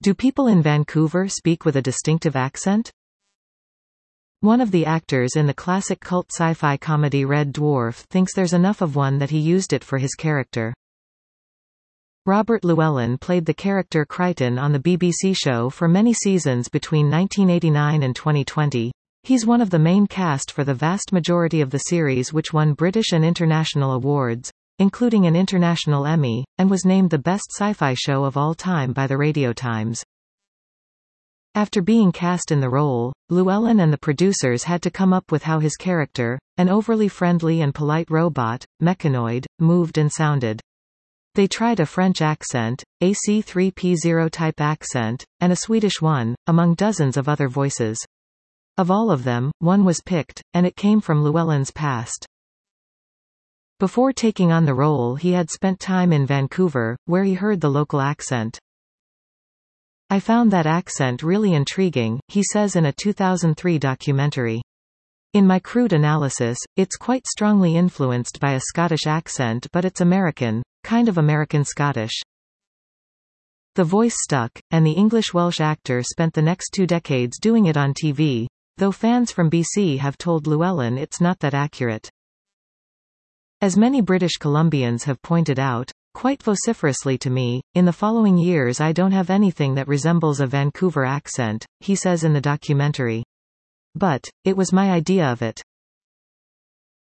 Do people in Vancouver speak with a distinctive accent? One of the actors in the classic cult sci-fi comedy Red Dwarf thinks there's enough of one that he used it for his character. Robert Llewellyn played the character Crichton on the BBC show for many seasons between 1989 and 2020. He's one of the main cast for the vast majority of the series, which won British and international awards, including an International Emmy, and was named the best sci-fi show of all time by the Radio Times. After being cast in the role, Llewellyn and the producers had to come up with how his character, an overly friendly and polite robot, mechanoid, moved and sounded. They tried a French accent, a C3P0 type accent, and a Swedish one, among dozens of other voices. Of all of them, one was picked, and it came from Llewellyn's past. Before taking on the role, he had spent time in Vancouver, where he heard the local accent. I found that accent really intriguing, he says in a 2003 documentary. In my crude analysis, it's quite strongly influenced by a Scottish accent, but it's American, kind of American-Scottish. The voice stuck, and the English-Welsh actor spent the next 2 decades doing it on TV, though fans from BC have told Llewellyn it's not that accurate. As many British Columbians have pointed out, quite vociferously to me, in the following years I don't have anything that resembles a Vancouver accent, he says in the documentary. But, it was my idea of it.